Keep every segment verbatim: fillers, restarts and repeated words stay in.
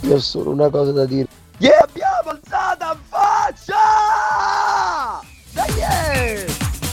Io ho solo una cosa da dire. Gli abbiamo alzata in faccia! Dai! Yeah!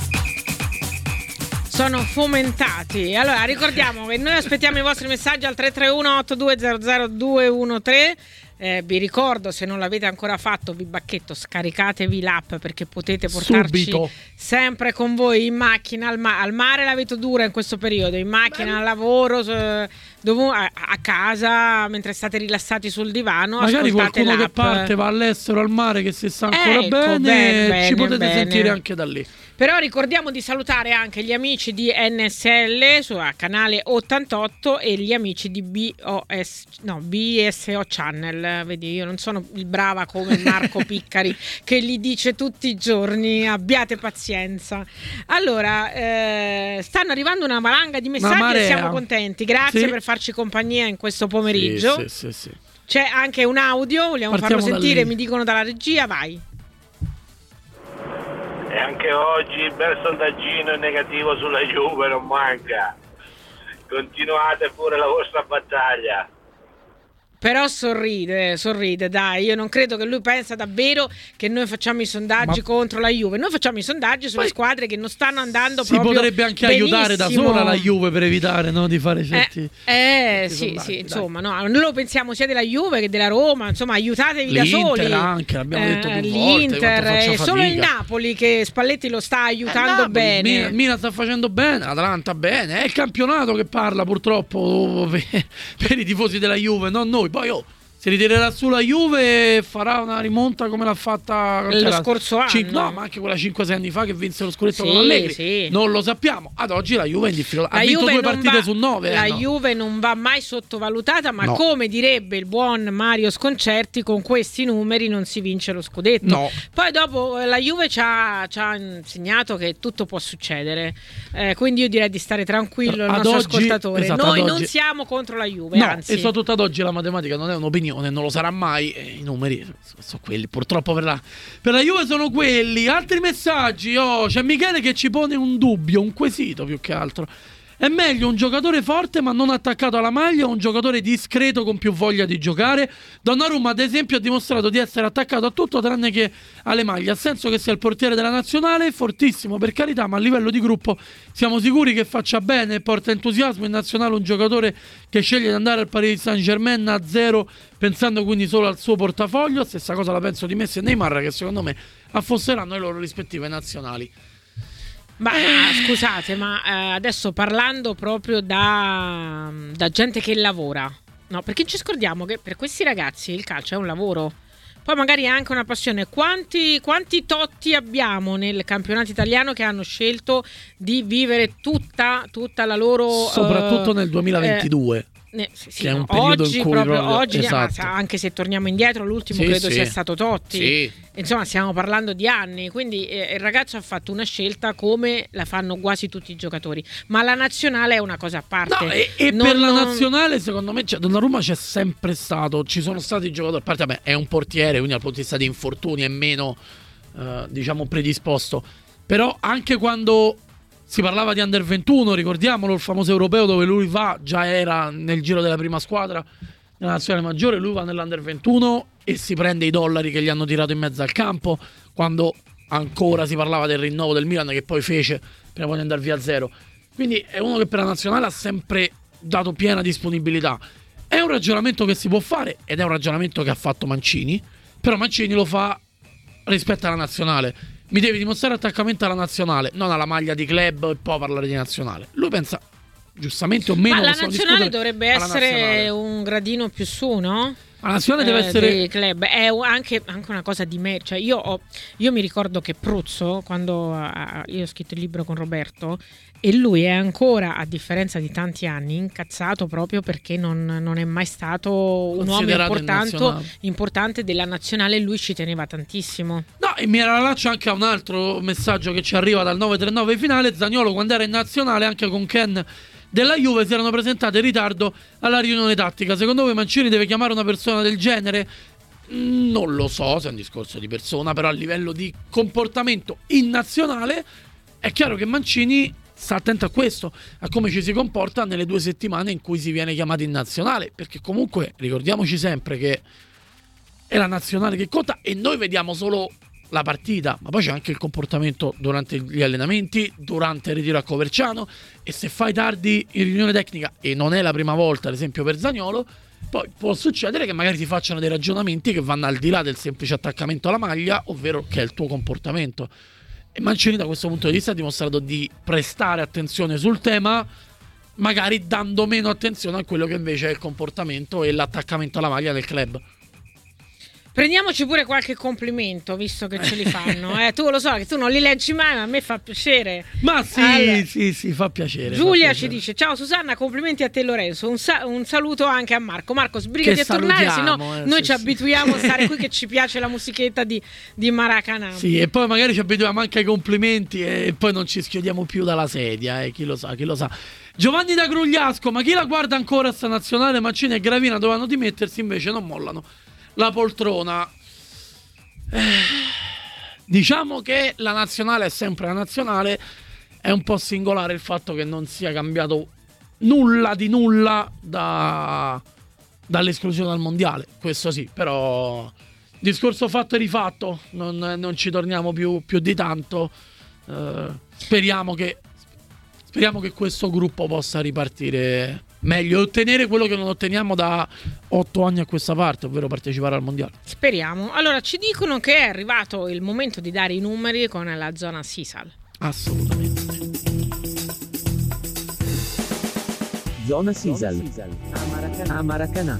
Sono fomentati. Allora ricordiamo che noi aspettiamo i vostri messaggi al tre tre uno otto due zero zero due uno tre. Eh, vi ricordo, se non l'avete ancora fatto, vi bacchetto, scaricatevi l'app perché potete portarci Subito. sempre con voi in macchina al, ma- al mare. L'avete dura in questo periodo, in macchina, al lavoro, eh, dov- a-, a casa, mentre state rilassati sul divano. Magari ascoltate qualcuno l'app. che parte, va all'estero, al mare, che si sta ancora Ecco, bene, bene, bene, ci potete bene. sentire anche da lì. Però ricordiamo di salutare anche gli amici di N S L su a canale ottantotto e gli amici di B O S, no, B S O Channel. Vedi, io non sono il brava come Marco Piccari che gli dice tutti i giorni abbiate pazienza. Allora, eh, stanno arrivando una valanga di messaggi e siamo contenti. Grazie sì. per farci compagnia in questo pomeriggio. Sì, sì, sì, sì. C'è anche un audio, vogliamo Partiamo farlo sentire, da lì. mi dicono dalla regia, vai. E anche oggi il bel sondaggino negativo sulla Juve non manca. Continuate pure la vostra battaglia. Però sorride, sorride, dai, io non credo che lui pensa davvero che noi facciamo i sondaggi Ma... contro la Juve. Noi facciamo i sondaggi sulle Poi... squadre che non stanno andando si proprio Si potrebbe anche benissimo. aiutare da sola la Juve per evitare, no, di fare certi Eh, eh certi sì, sondaggi, sì, dai. insomma, no, noi lo pensiamo sia della Juve che della Roma, insomma, aiutatevi L'Inter da soli. anche, l'abbiamo detto più eh, volte, L'Inter, è solo il Napoli che Spalletti lo sta aiutando eh, bene. Milan, Milan sta facendo bene, Atalanta bene, è il campionato che parla purtroppo per, per i tifosi della Juve, non noi. Poi oh, si ritirerà sulla Juve e farà una rimonta come l'ha fatta lo scorso anno. Cin- no, ma anche quella cinque sei anni fa che vinse lo scudetto sì, con Allegri. Sì. Non lo sappiamo. Ad oggi la Juve è in difficoltà. La Ha vinto Juve due partite va, su nove. La eh, no. Juve non va mai sottovalutata, ma no. come direbbe il buon Mario Sconcerti, con questi numeri non si vince lo scudetto. No. Poi dopo la Juve ci ha, ci ha insegnato che tutto può succedere. Eh, quindi io direi di stare tranquillo il ad nostro oggi, ascoltatore. esatto, Noi ad non oggi, siamo contro la Juve, no, anzi. E soprattutto ad oggi la matematica non è un'opinione, non lo sarà mai. I numeri sono quelli, purtroppo per la, per la Juve sono quelli. Altri messaggi, oh, c'è Michele che ci pone un dubbio, un quesito più che altro. È meglio un giocatore forte ma non attaccato alla maglia o un giocatore discreto con più voglia di giocare? Donnarumma ad esempio ha dimostrato di essere attaccato a tutto tranne che alle maglie. Ha senso che sia il portiere della nazionale, fortissimo per carità, ma a livello di gruppo siamo sicuri che faccia bene e porta entusiasmo in nazionale un giocatore che sceglie di andare al Paris Saint-Germain a zero pensando quindi solo al suo portafoglio? Stessa cosa la penso di Messi e Neymar, che secondo me affosseranno le loro rispettive nazionali. Ma eh, scusate, ma eh, adesso parlando proprio da, da gente che lavora, no? Perché ci scordiamo che per questi ragazzi il calcio è un lavoro, poi magari è anche una passione. Quanti, quanti Totti abbiamo nel campionato italiano che hanno scelto di vivere tutta, tutta la loro soprattutto eh, nel duemilaventidue. Eh, Ne, sì, sì, che è un no, periodo oggi, in cui proprio proprio, oggi, esatto. anche se torniamo indietro, l'ultimo sì, credo sì. sia stato Totti. Sì. Insomma, stiamo parlando di anni, quindi eh, il ragazzo ha fatto una scelta come la fanno quasi tutti i giocatori, ma la nazionale è una cosa a parte. No, e, e non, per la non... nazionale secondo me cioè, Donnarumma c'è sempre stato, ci sono stati giocatori, a parte vabbè, è un portiere, quindi dal punto di vista di infortuni è meno eh, diciamo predisposto, però anche quando si parlava di under ventuno, ricordiamolo, il famoso europeo dove lui va, già era nel giro della prima squadra nella nazionale maggiore, lui va nell'under ventuno e si prende i dollari che gli hanno tirato in mezzo al campo, quando ancora si parlava del rinnovo del Milan che poi fece prima di andare via a zero. Quindi è uno che per la nazionale ha sempre dato piena disponibilità. È un ragionamento che si può fare ed è un ragionamento che ha fatto Mancini, però Mancini lo fa rispetto alla nazionale. Mi devi dimostrare attaccamento alla nazionale, non alla maglia di club e poi parlare di nazionale. Lui pensa, giustamente o meno, ma la nazionale dovrebbe essere nazionale. Un gradino più su, no? La nazionale deve eh, essere club. È anche, anche una cosa di me. Cioè io, ho, io mi ricordo che Pruzzo, quando uh, io ho scritto il libro con Roberto, e lui è ancora, a differenza di tanti anni, incazzato proprio perché non, non è mai stato un uomo importante, importante della nazionale. Lui ci teneva tantissimo. No, e mi rallaccio anche a un altro messaggio che ci arriva dal nove tre nove finale. Zaniolo, quando era in nazionale, anche con Ken della Juve, si erano presentate in ritardo alla riunione tattica. Secondo voi Mancini deve chiamare una persona del genere? Non lo so se è un discorso di persona, però a livello di comportamento in nazionale è chiaro che Mancini sta attento a questo, a come ci si comporta nelle due settimane in cui si viene chiamati in nazionale, perché comunque ricordiamoci sempre che è la nazionale che conta e noi vediamo solo la partita, ma poi c'è anche il comportamento durante gli allenamenti, durante il ritiro a Coverciano, e se fai tardi in riunione tecnica, e non è la prima volta ad esempio per Zaniolo, poi può succedere che magari ti facciano dei ragionamenti che vanno al di là del semplice attaccamento alla maglia, ovvero che è il tuo comportamento. E Mancini da questo punto di vista ha dimostrato di prestare attenzione sul tema, magari dando meno attenzione a quello che invece è il comportamento e l'attaccamento alla maglia del club. Prendiamoci pure qualche complimento, visto che ce li fanno. Eh, tu lo so che tu non li leggi mai, ma a me fa piacere. Ma sì, allora, sì, sì, fa piacere. Giulia fa ci piacere. dice: ciao Susanna, complimenti a te Lorenzo. Un, sa- un saluto anche a Marco. Marco, sbrigati Che a tornare, salutiamo, sennò eh, noi sì, ci sì. abituiamo a stare qui che ci piace la musichetta di, di Maracanã. Sì, e poi magari ci abituiamo anche ai complimenti e poi non ci schiodiamo più dalla sedia, eh, chi lo sa, chi lo sa. Giovanni da Grugliasco, ma chi la guarda ancora sta nazionale? Mancini e Gravina dovevano dimettersi, invece non mollano la poltrona. Eh, diciamo che la nazionale è sempre la nazionale, è un po' singolare il fatto che non sia cambiato nulla di nulla da, dall'esclusione dal mondiale, questo sì, però discorso fatto e rifatto, non, non ci torniamo più, più di tanto. Eh, speriamo che speriamo che questo gruppo possa ripartire meglio e ottenere quello che non otteniamo da otto anni a questa parte, ovvero partecipare al mondiale. Speriamo. Allora, ci dicono che è arrivato il momento di dare i numeri con la zona Sisal. Assolutamente. Zona Sisal. A Maracanã.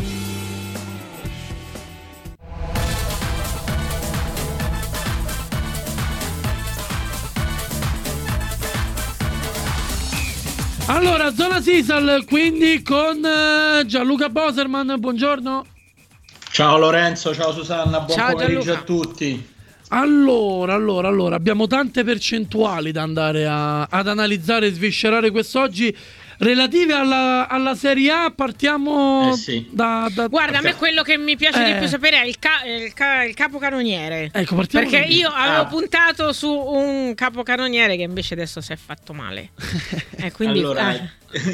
Allora, zona Sisal, quindi con eh, Gianluca Boserman, buongiorno. Ciao Lorenzo, ciao Susanna, buon Ciao, pomeriggio Gianluca. a tutti. Allora, allora, allora, abbiamo tante percentuali da andare a, ad analizzare e sviscerare quest'oggi relative alla, alla Serie A. Partiamo Eh sì. da, da... Guarda, a me quello che mi piace Eh. di più sapere è il, ca- il, ca- il capocannoniere. Ecco, partiamo Perché da lì. io avevo Ah. puntato su un capocannoniere che invece adesso si è fatto male. E quindi Allora, ah,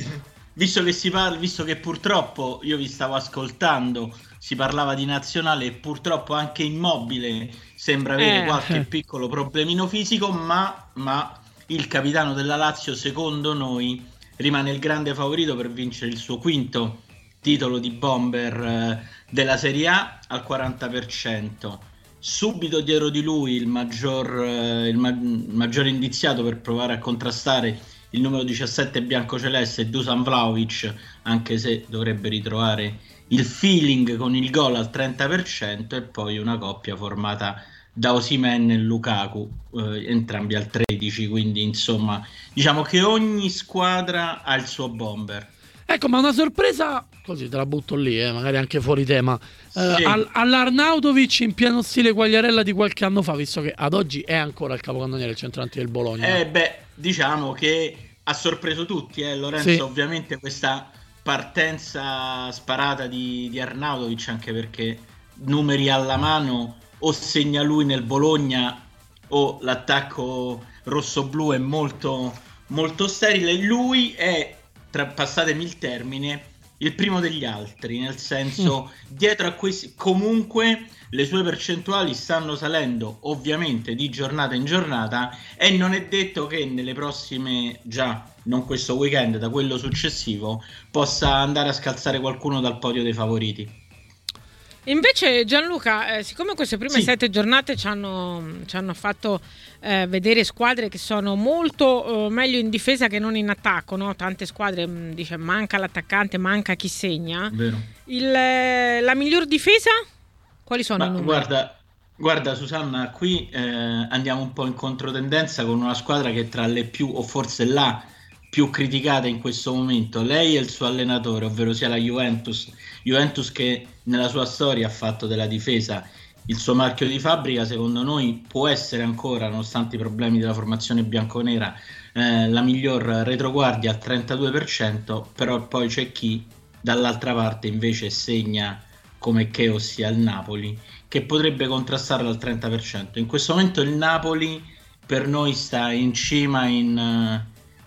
visto che si parla, visto che purtroppo io vi stavo ascoltando, si parlava di nazionale e purtroppo anche Immobile sembra avere Eh. qualche piccolo problemino fisico, ma, ma il capitano della Lazio, secondo noi, rimane il grande favorito per vincere il suo quinto titolo di bomber eh, della Serie A al quaranta per cento. Subito dietro di lui il maggior, eh, il ma- il maggiore indiziato per provare a contrastare il numero diciassette biancoceleste è Dusan Vlahovic, anche se dovrebbe ritrovare il feeling con il gol al trenta per cento, e poi una coppia formata da Osimhen e Lukaku, eh, entrambi al tredici, quindi insomma diciamo che ogni squadra ha il suo bomber. Ecco, ma una sorpresa, così te la butto lì, eh, magari anche fuori tema, eh, Sì. al- all'Arnautovic in pieno stile Quagliarella di qualche anno fa, visto che ad oggi è ancora il capocannoniere, il centravanti del Bologna. Eh beh, diciamo che ha sorpreso tutti, eh, Lorenzo, Sì. ovviamente questa partenza sparata di, di Arnautovic, anche perché numeri alla mano o segna lui nel Bologna o l'attacco rossoblu è molto, molto sterile. Lui è, tra, passatemi il termine, il primo degli altri, nel senso, dietro a questi comunque le sue percentuali stanno salendo ovviamente di giornata in giornata, e non è detto che nelle prossime, già non questo weekend, da quello successivo, possa andare a scalzare qualcuno dal podio dei favoriti. invece Gianluca, eh, siccome queste prime Sì. sette giornate ci hanno, ci hanno fatto eh, vedere squadre che sono molto eh, meglio in difesa che non in attacco, no? Tante squadre mh, dice manca l'attaccante, manca chi segna. Vero. Il, eh, la miglior difesa? Quali sono Ma i numeri? guarda, guarda Susanna, qui eh, andiamo un po' in controtendenza con una squadra che è tra le più, o forse la più criticata in questo momento, lei e il suo allenatore, ovvero sia la Juventus. Juventus che nella sua storia ha fatto della difesa il suo marchio di fabbrica. Secondo noi può essere ancora, nonostante i problemi della formazione bianconera, eh, la miglior retroguardia al trentadue per cento, però poi c'è chi dall'altra parte invece segna come che, ossia il Napoli, che potrebbe contrastarlo al trenta per cento. In questo momento il Napoli per noi sta in cima in,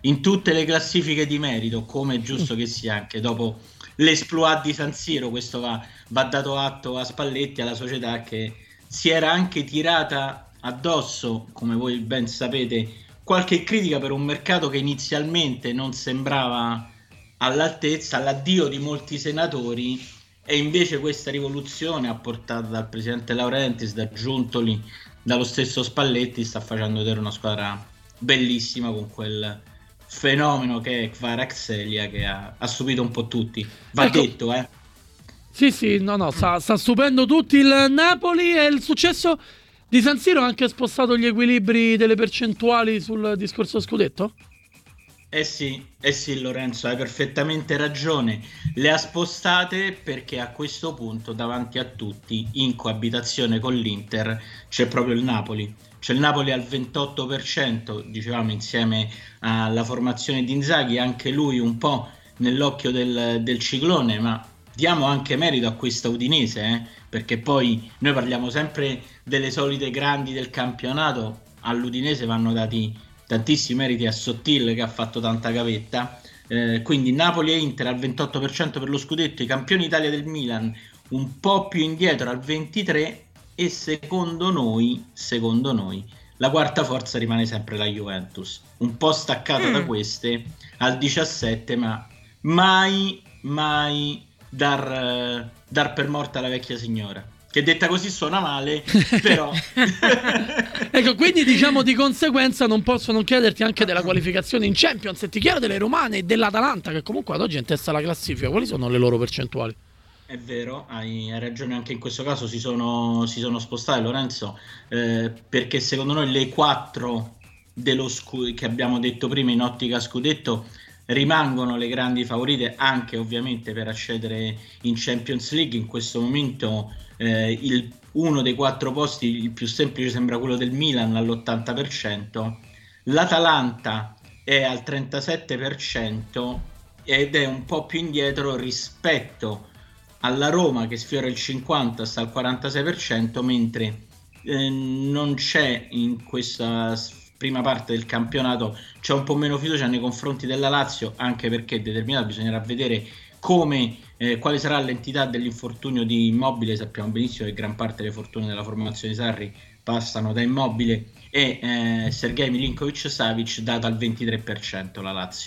in tutte le classifiche di merito, come è giusto che sia, anche dopo l'esploit di San Siro. Questo va, va dato atto a Spalletti, alla società, che si era anche tirata addosso, come voi ben sapete, qualche critica per un mercato che inizialmente non sembrava all'altezza, all'addio di molti senatori, e invece questa rivoluzione apportata dal presidente Laurentiis, da Giuntoli, dallo stesso Spalletti, sta facendo vedere una squadra bellissima, con quel fenomeno che è Kvaratskhelia, che ha, ha stupito un po' tutti, va ecco, detto, eh sì sì, no no, sta, sta stupendo tutti il Napoli, e il successo di San Siro ha anche spostato gli equilibri delle percentuali sul discorso scudetto? Eh sì, eh sì Lorenzo, hai perfettamente ragione, le ha spostate perché a questo punto davanti a tutti, in coabitazione con l'Inter, c'è proprio il Napoli. C'è il Napoli al ventotto per cento, dicevamo, insieme alla formazione di Inzaghi, anche lui un po' nell'occhio del, del ciclone, ma diamo anche merito a questa Udinese, eh? Perché poi noi parliamo sempre delle solite grandi del campionato, all'Udinese vanno dati tantissimi meriti a Sottil, che ha fatto tanta gavetta, eh, quindi Napoli e Inter al ventotto per cento per lo scudetto, i campioni Italia del Milan un po' più indietro al ventitré per cento, e secondo noi, secondo noi la quarta forza rimane sempre la Juventus, un po' staccata mm. da queste al diciassette, ma mai, mai dar, dar per morta la vecchia signora, che detta così suona male, però ecco, quindi diciamo di conseguenza non posso non chiederti anche della qualificazione in Champions, e ti chiedo delle romane e dell'Atalanta, che comunque ad oggi è in testa alla classifica. Quali sono le loro percentuali? È vero, hai, hai ragione, anche in questo caso si sono, si sono spostate, Lorenzo, eh, perché secondo noi le quattro dello scu- che abbiamo detto prima in ottica scudetto rimangono le grandi favorite, anche ovviamente per accedere in Champions League. In questo momento eh, il, uno dei quattro posti, il più semplice, sembra quello del Milan all'ottanta per cento, l'Atalanta è al trentasette per cento ed è un po' più indietro rispetto alla Roma, che sfiora il cinquanta, sta al quarantasei per cento, mentre eh, non c'è in questa prima parte del campionato, c'è un po' meno fiducia nei confronti della Lazio, anche perché è determinato, bisognerà vedere come, eh, quale sarà l'entità dell'infortunio di Immobile. Sappiamo benissimo che gran parte delle fortune della formazione di Sarri passano da Immobile, e eh, Sergej Milinkovic-Savic data al ventitré per cento la Lazio.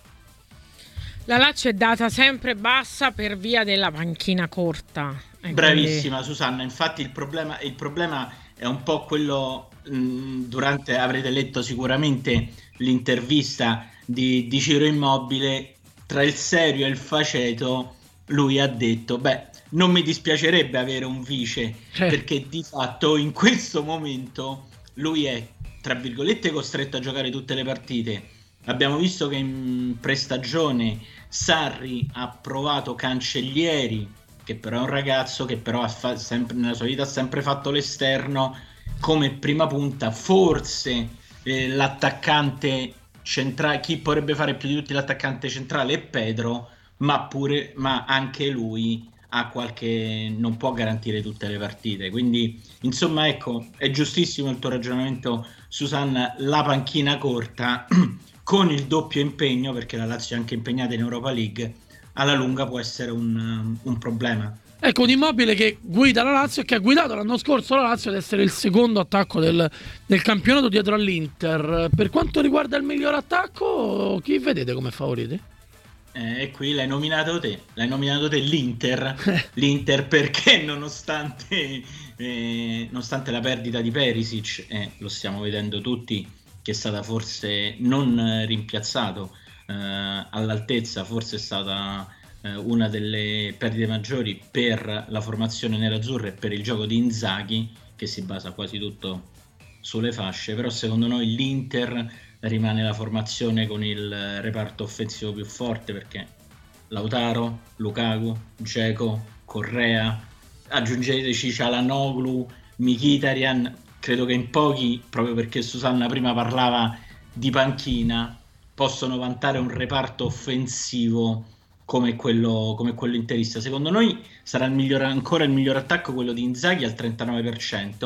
La Lazio è data sempre bassa per via della panchina corta. E bravissima quindi... Susanna, infatti il problema, il problema è un po' quello, mh, durante, avrete letto sicuramente l'intervista di, di Ciro Immobile, tra il serio e il faceto lui ha detto: beh, non mi dispiacerebbe avere un vice, eh. perché di fatto in questo momento lui è, tra virgolette, costretto a giocare tutte le partite. Abbiamo visto che in prestagione Sarri ha provato Cancellieri, che però è un ragazzo che però ha fa- sempre, nella sua vita ha sempre fatto l'esterno come prima punta. Forse eh, l'attaccante centrale, chi potrebbe fare più di tutti l'attaccante centrale, è Pedro, ma pure ma anche lui ha qualche, non può garantire tutte le partite. Quindi insomma, ecco, è giustissimo il tuo ragionamento, Susanna, la panchina corta con il doppio impegno, perché la Lazio è anche impegnata in Europa League, alla lunga può essere un, un problema. Ecco, un Immobile che guida la Lazio e che ha guidato l'anno scorso la Lazio ad essere il secondo attacco del, del campionato dietro all'Inter. Per quanto riguarda il miglior attacco, chi vedete come favoriti? E eh, qui l'hai nominato te, l'hai nominato te l'Inter, l'Inter perché nonostante, eh, nonostante la perdita di Perisic, eh, lo stiamo vedendo tutti, che è stata forse non rimpiazzato eh, all'altezza, forse è stata eh, una delle perdite maggiori per la formazione nerazzurra e per il gioco di Inzaghi, che si basa quasi tutto sulle fasce. Però secondo noi l'Inter rimane la formazione con il reparto offensivo più forte, perché Lautaro, Lukaku, Dzeko, Correa, aggiungeteci Çalhanoğlu, Mkhitaryan. Credo che in pochi, proprio perché Susanna prima parlava di panchina, possono vantare un reparto offensivo come quello, come quello interista. Secondo noi sarà il miglior, ancora il miglior attacco quello di Inzaghi al trentanove per cento,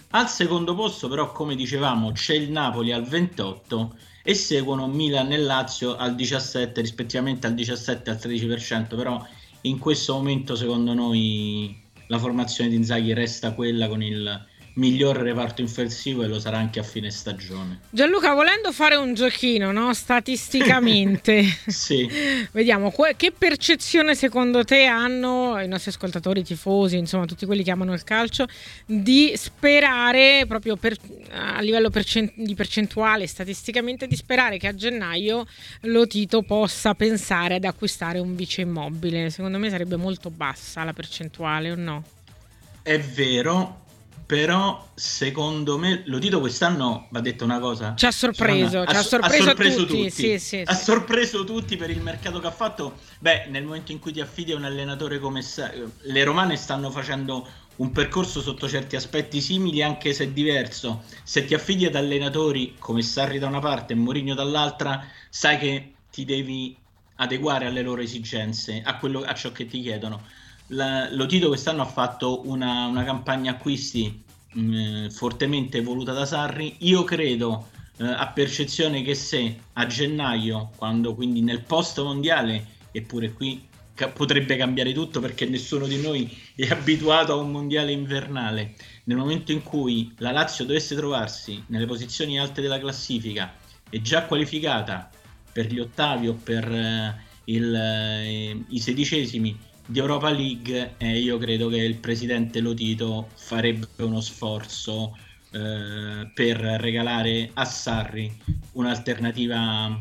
Al secondo posto però, come dicevamo, c'è il Napoli al ventotto e seguono Milan e Lazio al diciassette, rispettivamente al diciassette e al tredici per cento, però in questo momento secondo noi la formazione di Inzaghi resta quella con il miglior reparto offensivo e lo sarà anche a fine stagione. Gianluca, volendo fare un giochino, no? Statisticamente, sì. Vediamo che percezione secondo te hanno i nostri ascoltatori, i tifosi, insomma tutti quelli che amano il calcio, di sperare proprio per, a livello percent- di percentuale, statisticamente, di sperare che a gennaio Lotito possa pensare ad acquistare un vice Immobile. Secondo me sarebbe molto bassa la percentuale, o no? È vero, però secondo me Lotito quest'anno, va detto una cosa, ci ha sorpreso, ha, ci ha sorpreso, ha sorpreso tutti, tutti. Sì, sì, ha sì. sorpreso tutti per il mercato che ha fatto. Beh, nel momento in cui ti affidi a un allenatore come Sa- le romane stanno facendo un percorso sotto certi aspetti simili, anche se diverso. Se ti affidi ad allenatori come Sarri da una parte e Mourinho dall'altra, sai che ti devi adeguare alle loro esigenze, a quello, a ciò che ti chiedono. La, Lotito quest'anno ha fatto una, una campagna acquisti mh, fortemente voluta da Sarri. Io credo eh, a percezione che se a gennaio, quando quindi nel post mondiale, eppure qui ca- potrebbe cambiare tutto perché nessuno di noi è abituato a un mondiale invernale, nel momento in cui la Lazio dovesse trovarsi nelle posizioni alte della classifica e già qualificata per gli ottavi o per eh, il, eh, i sedicesimi di Europa League, eh, io credo che il presidente Lotito farebbe uno sforzo eh, per regalare a Sarri un'alternativa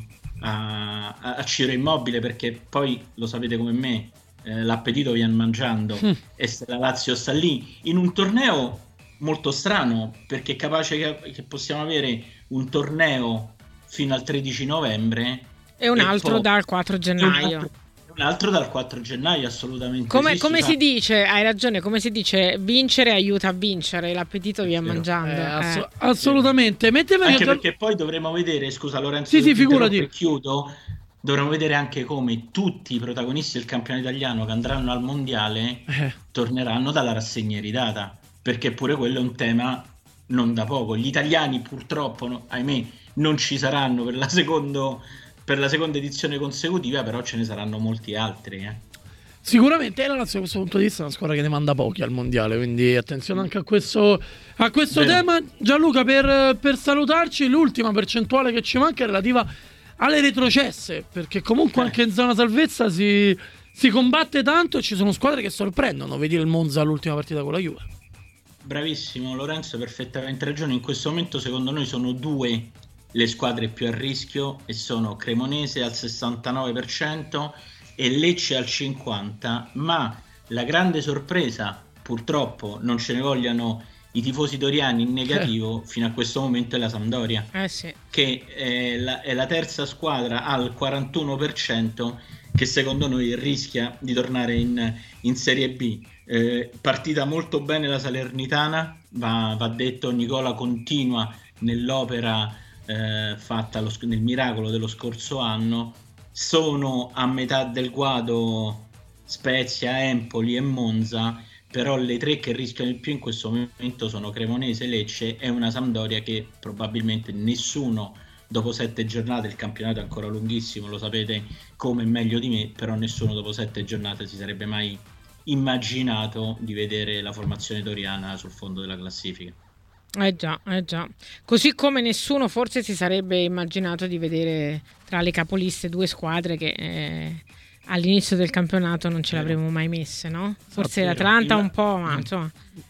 a, a, a Ciro Immobile, perché poi lo sapete come me, eh, l'appetito viene mangiando mm. e se la Lazio sta lì in un torneo molto strano, perché è capace che, che possiamo avere un torneo fino al tredici novembre e un altro poi, dal quattro gennaio. Un altro dal quattro gennaio, assolutamente. Come, sì, come si si dice, hai ragione, come si dice, vincere aiuta a vincere, l'appetito via mangiando. Eh, ass- eh. Assolutamente. Metteme anche che... perché poi dovremo vedere, scusa Lorenzo, sì, sì, figurati. chiudo, dovremo vedere anche come tutti i protagonisti del campionato italiano che andranno al mondiale eh. torneranno dalla rassegna iridata, perché pure quello è un tema non da poco. Gli italiani purtroppo, no, ahimè, non ci saranno per la secondo per la seconda edizione consecutiva, però ce ne saranno molti altri. Eh. Sicuramente la Lazio da questo punto di vista è una squadra che ne manda pochi al mondiale, quindi attenzione anche a questo, a questo tema. Gianluca, per, per salutarci, l'ultima percentuale che ci manca è relativa alle retrocesse, perché comunque eh. anche in zona salvezza si, si combatte tanto e ci sono squadre che sorprendono. Vedi il Monza all'ultima partita con la Juve. Bravissimo Lorenzo, perfettamente ragione. In questo momento secondo noi sono due le squadre più a rischio e sono Cremonese al sessantanove per cento e Lecce al cinquanta per cento, ma la grande sorpresa, purtroppo non ce ne vogliano i tifosi doriani in negativo, eh. fino a questo momento è la Sampdoria, eh sì. che è la, è la terza squadra al quarantuno per cento, che secondo noi rischia di tornare in, in Serie B. Eh, partita molto bene la Salernitana, va, va detto, Nicola continua nell'opera Eh, fatta lo, nel miracolo dello scorso anno. Sono a metà del guado Spezia, Empoli e Monza, però le tre che rischiano il più in questo momento sono Cremonese, Lecce e una Sampdoria che probabilmente nessuno dopo sette giornate, il campionato è ancora lunghissimo, lo sapete come meglio di me, però nessuno dopo sette giornate si sarebbe mai immaginato di vedere la formazione doriana sul fondo della classifica. Eh già, eh già. Così come nessuno forse si sarebbe immaginato di vedere tra le capoliste due squadre che eh, all'inizio del campionato non ce l'avremmo mai messe, no? Forse ah, l'Atalanta il... un po', ma insomma,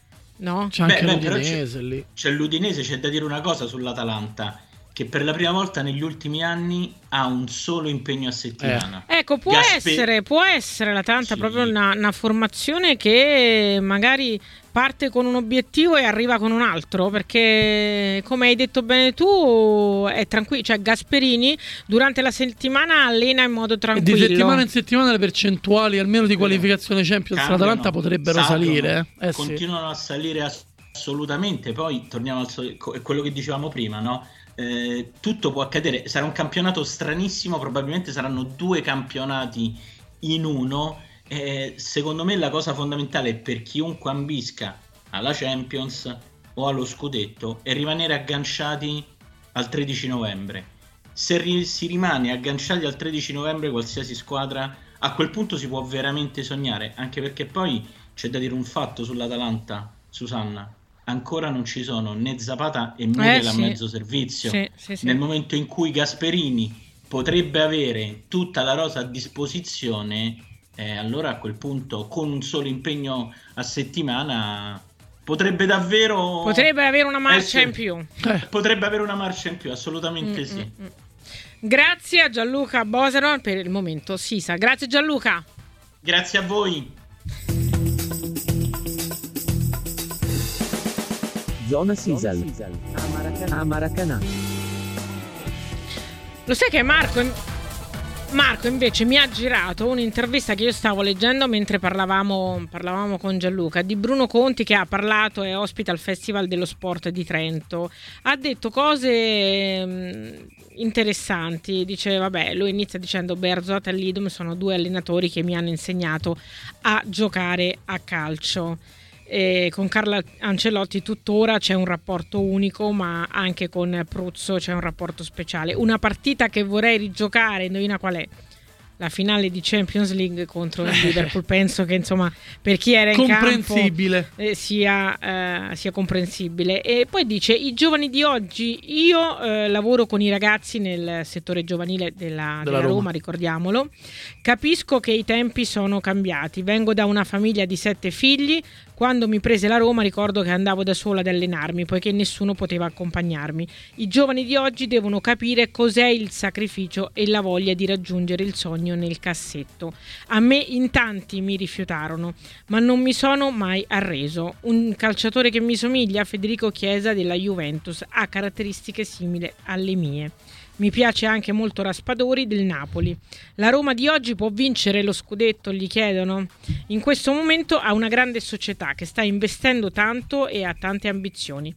no? C'è anche beh, l'Udinese c'è, lì. C'è l'Udinese, c'è da dire una cosa sull'Atalanta, che per la prima volta negli ultimi anni ha un solo impegno a settimana. Eh. Ecco, può Gasper... essere, può essere l'Atalanta sì. proprio una, una formazione che magari parte con un obiettivo e arriva con un altro, perché come hai detto bene tu è tranquillo, cioè Gasperini durante la settimana allena in modo tranquillo. E di settimana in settimana le percentuali almeno di qualificazione Champions all'Atalanta potrebbero Salgono. salire. Eh, Continuano sì. a salire assolutamente. Poi torniamo al quello che dicevamo prima, no? Eh, tutto può accadere, sarà un campionato stranissimo, probabilmente saranno due campionati in uno. Eh, secondo me la cosa fondamentale per chiunque ambisca alla Champions o allo scudetto è rimanere agganciati al tredici novembre. Se ri- si rimane agganciati al tredici novembre, qualsiasi squadra, a quel punto si può veramente sognare, anche perché poi c'è da dire un fatto sull'Atalanta, Susanna. Ancora non ci sono né Zapata e Muriel Eh, a sì. mezzo servizio. Sì, sì, sì. Nel momento in cui Gasperini potrebbe avere tutta la rosa a disposizione, eh, allora a quel punto con un solo impegno a settimana potrebbe davvero Potrebbe avere una marcia essere- in più. Eh, potrebbe avere una marcia in più, assolutamente Mm, sì. mm, mm. Grazie a Gianluca Boseron per il momento Sisa. Grazie Gianluca. Grazie a voi. Zona Sisal. A Maracanã. Lo sai che Marco, Marco invece mi ha girato un'intervista che io stavo leggendo mentre parlavamo, parlavamo con Gianluca, di Bruno Conti, che ha parlato e ospita al Festival dello Sport di Trento. Ha detto cose mh, interessanti. Dice, vabbè, lui inizia dicendo: Bearzot e Lidum sono due allenatori che mi hanno insegnato a giocare a calcio. E con Carlo Ancelotti tuttora c'è un rapporto unico, ma anche con Pruzzo c'è un rapporto speciale. Una partita che vorrei rigiocare, indovina qual è? La finale di Champions League contro il Liverpool. Penso che, insomma, per chi era in comprensibile. campo eh, sia, eh, sia comprensibile. E poi dice: i giovani di oggi, io eh, lavoro con i ragazzi nel settore giovanile della, Della della Roma, Roma. ricordiamolo, capisco che i tempi sono cambiati. Vengo da una famiglia di sette figli. Quando mi prese la Roma ricordo che andavo da sola ad allenarmi, poiché nessuno poteva accompagnarmi. I giovani di oggi devono capire cos'è il sacrificio e la voglia di raggiungere il sogno nel cassetto. A me in tanti mi rifiutarono, ma non mi sono mai arreso. Un calciatore che mi somiglia, Federico Chiesa della Juventus, ha caratteristiche simili alle mie. Mi piace anche molto Raspadori del Napoli. La Roma di oggi può vincere lo scudetto, gli chiedono? In questo momento ha una grande società che sta investendo tanto e ha tante ambizioni.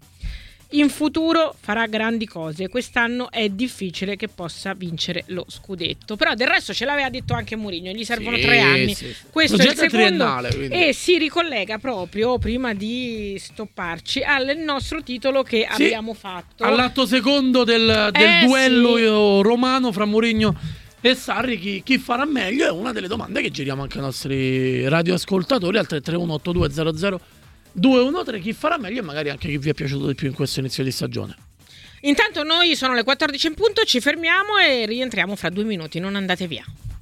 In futuro farà grandi cose. Quest'anno è difficile che possa vincere lo scudetto. Però del resto ce l'aveva detto anche Mourinho, gli servono Sì, tre anni. sì, sì. Questo è il Progetto secondo triennale, quindi. e si ricollega proprio, prima di stopparci, al nostro titolo che Sì, abbiamo fatto. all'atto secondo del, del Eh, duello sì. eh, romano fra Mourinho e Sarri, chi, chi farà meglio è una delle domande che giriamo anche ai nostri radioascoltatori al tre tre uno otto due zero zero due uno tre. Chi farà meglio e magari anche chi vi è piaciuto di più in questo inizio di stagione. Intanto noi sono le quattordici in punto, ci fermiamo e rientriamo fra due minuti, non andate via.